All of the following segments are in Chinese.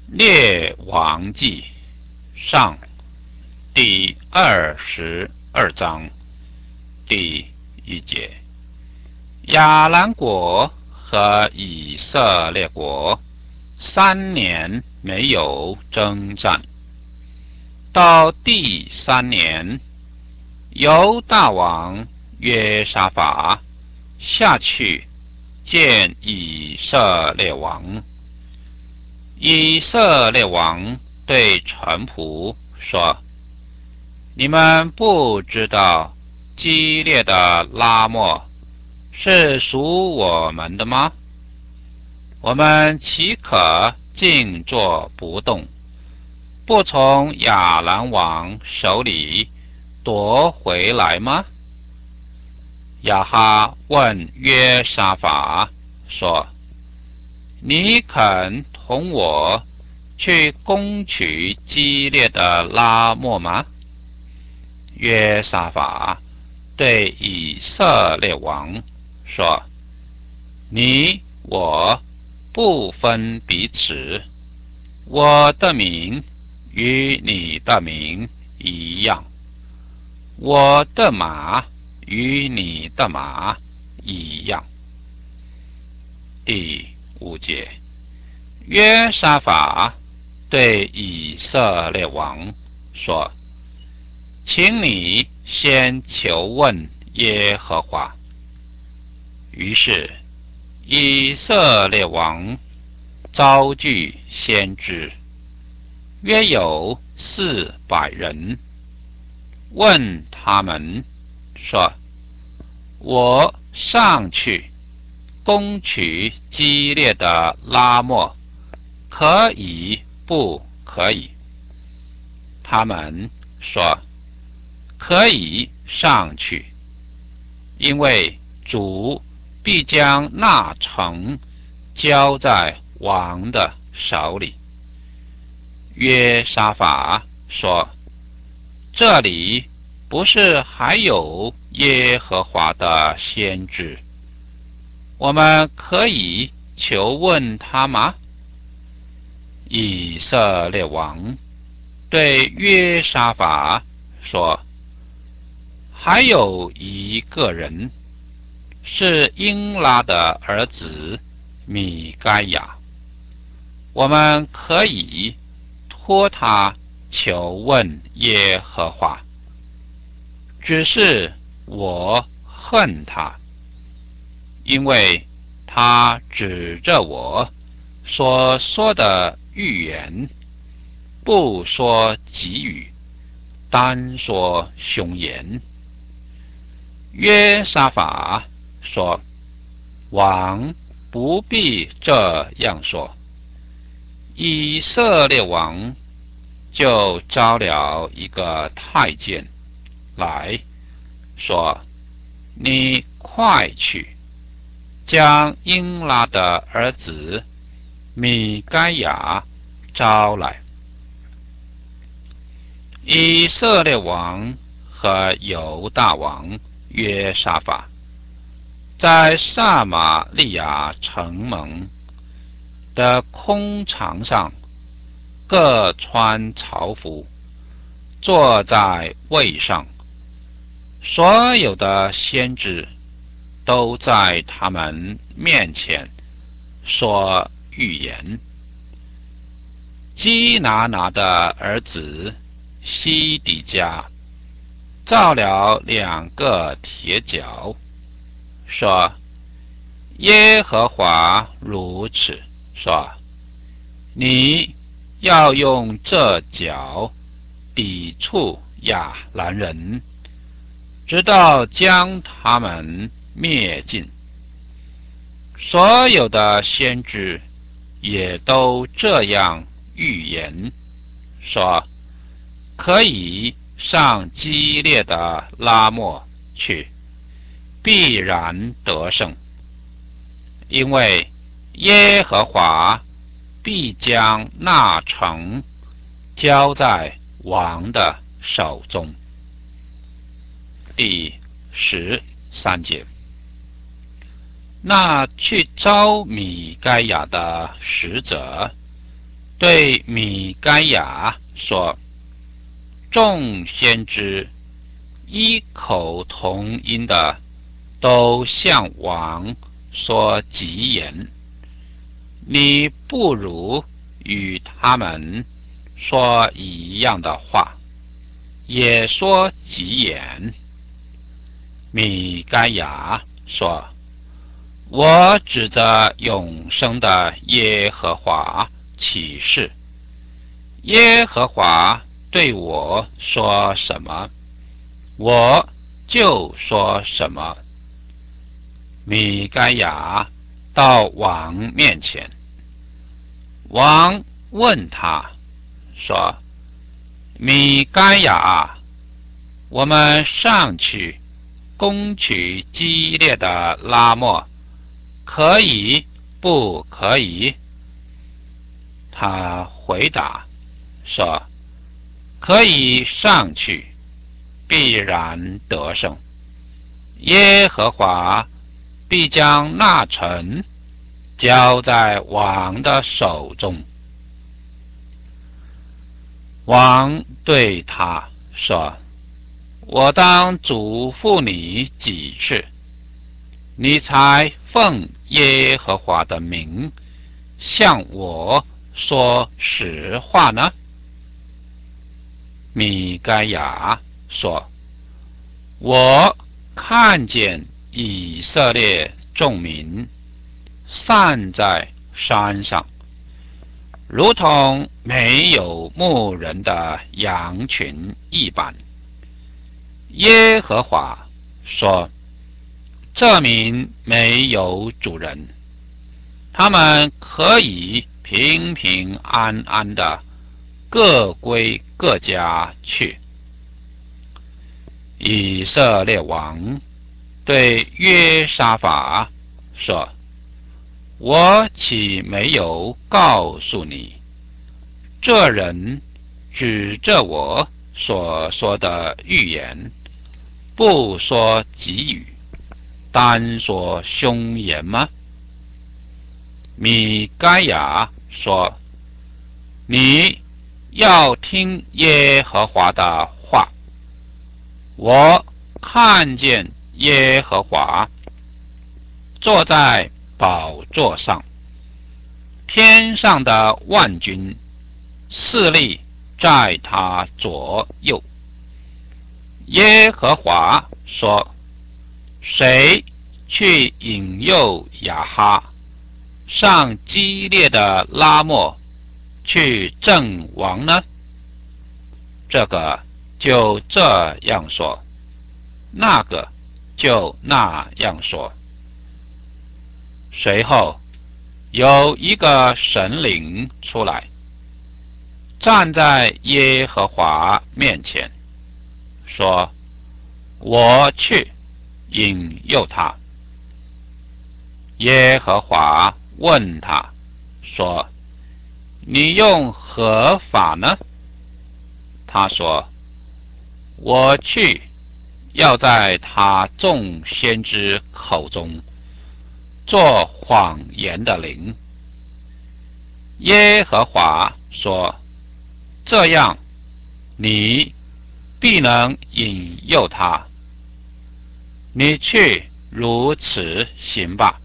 列王记上第22章第1节。亚兰国和以色列国3年没有征战，到第3年，犹大王约沙法下去见以色列王。以色列王对臣仆说：你们不知道基列的拉末是属我们的吗？我们岂可静坐不动，不从亚兰王手里夺回来吗？亚哈问约沙法说：你肯同我去攻取基列的拉末吗？约沙法对以色列王说：你我不分彼此，我的名与你的名一样，我的马与你的马一样。第5节。约沙法对以色列王说：请你先求问耶和华。于是以色列王召聚先知，约有400人，问他们说：我上去攻取基列的拉末，可以不可以？他们说：可以上去，因为主必将那城交在王的手里。约沙法说：这里不是还有耶和华的先知，我们可以求问他吗？以色列王对约沙法说：还有一个人，是英拉的儿子米该亚，我们可以托他求问耶和华。只是我恨他，因为他指着我所说的预言，不说吉语，单说凶言。约沙法说：王不必这样说。以色列王就招了一个太监来说：你快去将英拉的儿子米该亚招来。以色列王和犹大王约沙法在撒玛利亚城门的空场上各穿朝服，坐在位上，所有的先知都在他们面前说预言。基拿拿的儿子西底家造了2个铁脚，说：耶和华如此说，你要用这脚抵触亚兰人，直到将他们灭尽。所有的先知也都这样预言，说可以上基列的拉末去，必然得胜，因为耶和华必将那城交在王的手中。第13节。那去招米该亚的使者对米该亚说：众先知异口同音的都向王说吉言，你不如与他们说一样的话，也说吉言。米该亚说：我指着永生的耶和华起誓，耶和华对我说什么，我就说什么。米该亚到王面前，王问他说：米该亚，我们上去攻取激烈的拉末，可以不可以？他回答说：可以上去，必然得胜。耶和华必将那城交在王的手中。王对他说：我当嘱咐你几次，你才奉耶和华的名向我说实话呢？米该亚说：我看见以色列众民散在山上，如同没有牧人的羊群一般。耶和华说：这民没有主人，他们可以平平安安的各归各家去。以色列王对约沙法说：我岂没有告诉你，这人指着我所说的预言，不说吉语，单说凶言吗？米该亚说：你要听耶和华的话。我看见耶和华坐在宝座上，天上的万军势力在他左右。耶和华说：谁去引诱亚哈上激烈的拉末去阵亡呢？这个就这样说，那个就那样说。随后有一个神灵出来，站在耶和华面前，说：我去引诱他。耶和华问他说：你用何法呢？他说：我去要在他众先知口中做谎言的灵。耶和华说：这样你必能引诱他。你去如此行吧。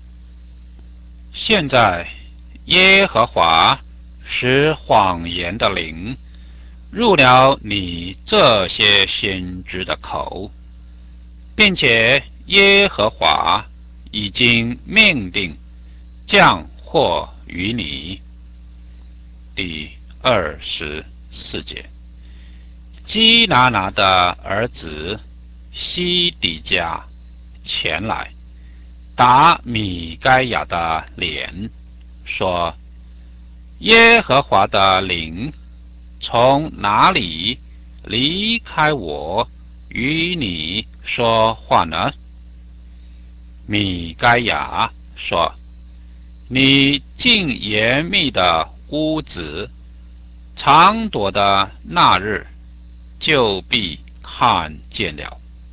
现在耶和华使谎言的灵入了你这些先知的口，并且耶和华已经命定降祸于你。第24节。基拿拿的儿子西底家前来打米该亚的脸，说：耶和华的灵从哪里离开我与你说话呢？米该亚说：你进严密的屋子，藏躲的那日，就必看见了。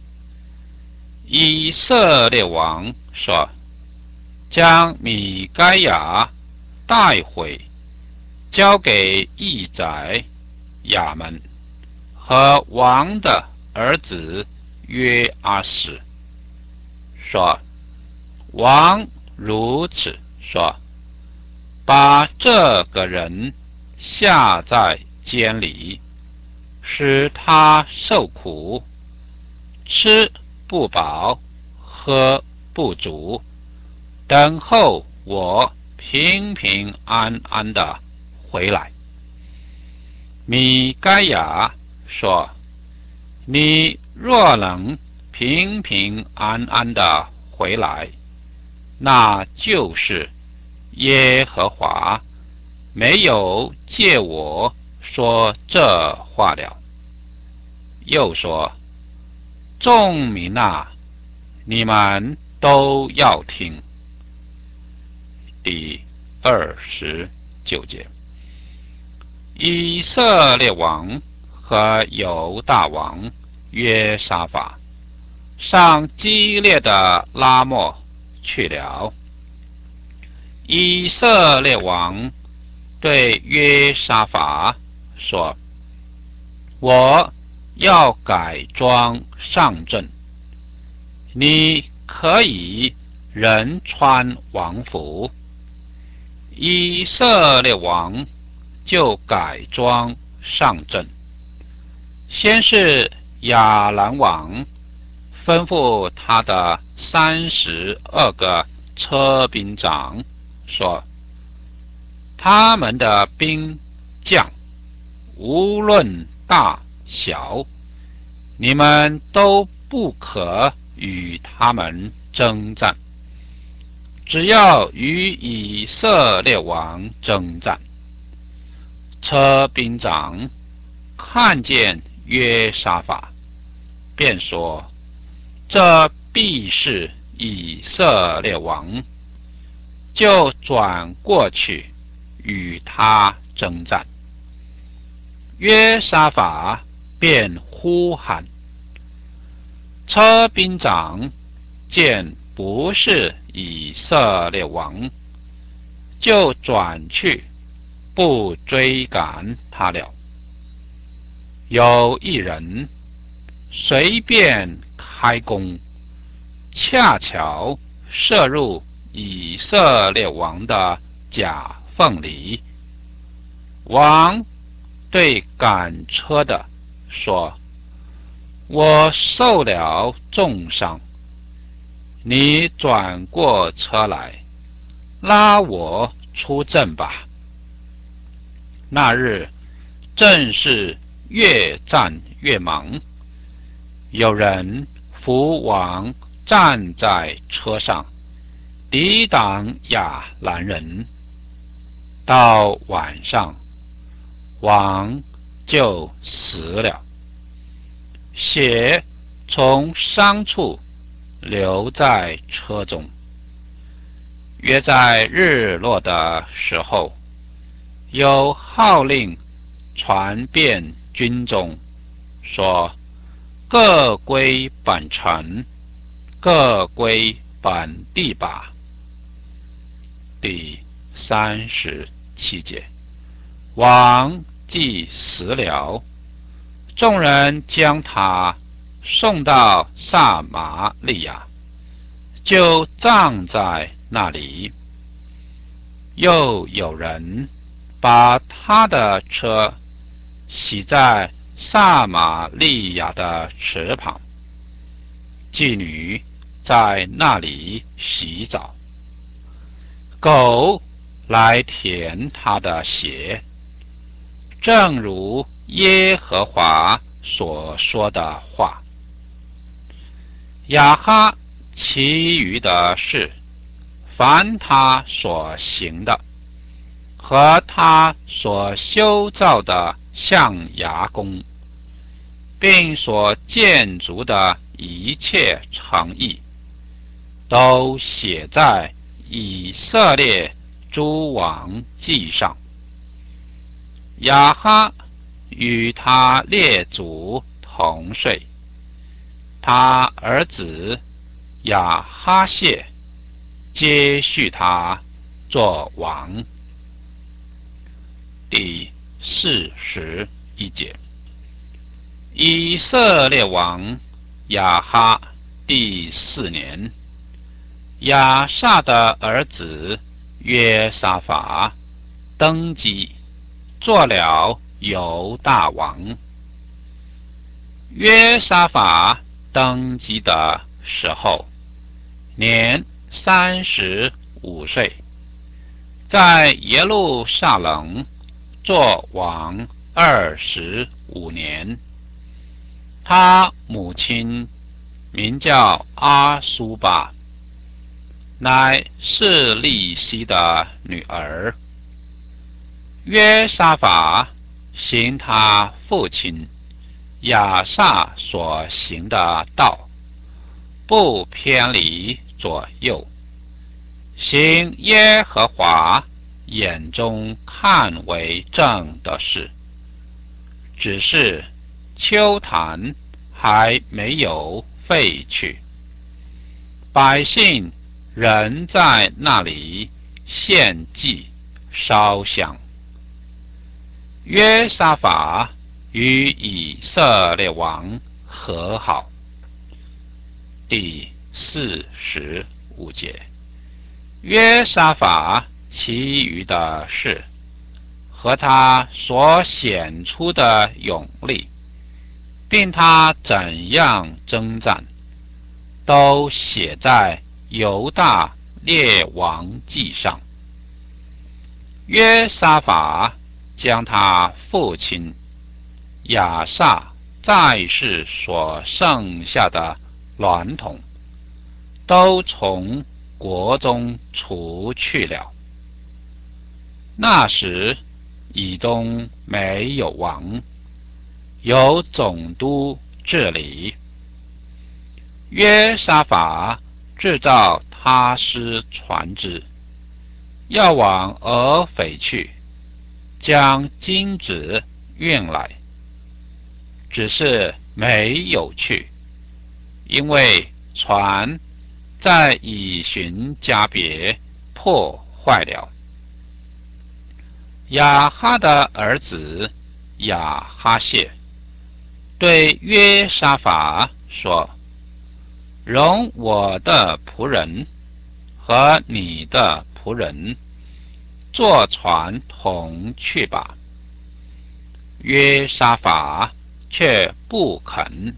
以色列王说：将米该亚带回， 交给义宰亚门和王的儿子约阿斯，说：王如此说，把这个人下在监里，使他受苦，吃不饱，喝不足，等候我平平安安的回来。米该亚说：你若能平平安安的回来，那就是耶和华没有借我说这话了。又说：众民啊，你们都要听。第29节，以色列王和犹大王约沙法上基列的拉末去了。以色列王对约沙法说：我要改装上阵，你可以人穿王服。以色列王就改装上阵。先是亚兰王吩咐他的32个车兵长说：他们的兵将无论大小，你们都不可与他们征战，只要与以色列王征战。车兵长看见约沙法，便说：这必是以色列王，就转过去与他征战。约沙法便呼喊，车兵长见不是以色列王，就转去，不追赶他了。有一人随便开弓，恰巧射入以色列王的甲缝里。王对赶车的说：我受了重伤，你转过车来，拉我出阵吧。那日正是越战越忙，有人扶王站在车上，抵挡亚兰人。到晚上，王就死了，血从伤处流在车中。约在日落的时候，有号令传遍军中，说：各归本城，各归本地吧。第37节，王既死了，众人将他送到撒玛利亚，就葬在那里。又有人把他的车洗在撒玛利亚的池旁，妓女在那里洗澡，狗来舔他的鞋，正如耶和华所说的话。亚哈其余的事，凡他所行的，和他所修造的象牙宫，并所建筑的一切城邑，都写在以色列诸王记上。亚哈与他列祖同睡，他儿子亚哈谢接续他做王。 第41节。以色列王亚哈第4年，亚萨的儿子约沙法登基，做了犹大王。约沙法登基的时候，年35岁，在耶路撒冷做王25年。他母亲名叫阿苏巴，乃示利希的女儿。约沙法行他父亲亚萨所行的道，不偏离左右，行耶和华眼中看为正的事。只是丘坛还没有废去，百姓仍在那里献祭烧香。约沙法与以色列王和好。第45节。约沙法其余的事和他所显出的勇力，并他怎样征战，都写在犹大列王记上。约沙法将他父亲亚萨在世所剩下的娈童都从国中除去了。那时以东没有王，有总督治理。约沙法制造他施船只，要往俄斐去，将金子运来，只是没有去，因为船在以寻加别破坏了。亚哈的儿子亚哈谢对约沙法说：容我的仆人和你的仆人坐船同去吧。约沙法却不肯。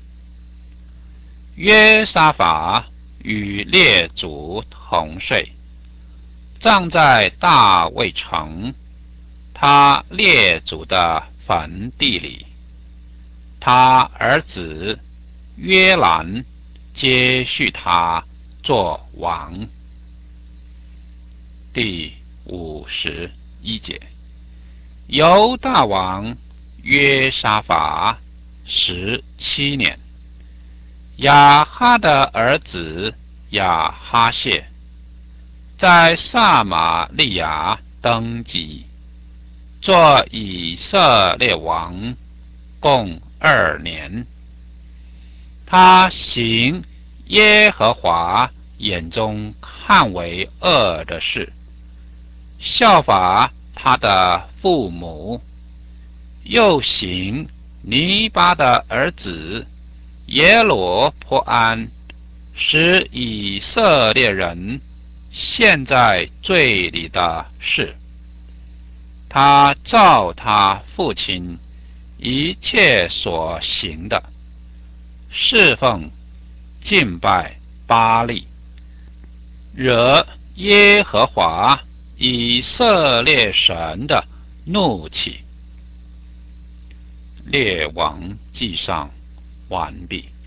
约沙法与列祖同睡，葬在大卫城他列祖的坟地里。他儿子约兰接续他做王。第51节。犹大王约沙法17年，亚哈的儿子亚哈谢在撒玛利亚登基，做以色列王共2年。他行耶和华眼中看为恶的事，效法他的父母，又行尼巴的儿子耶罗波安使以色列人陷在罪里的事。他照他父亲一切所行的，侍奉敬拜巴力，惹耶和华以色列神的怒气。列王记上完毕。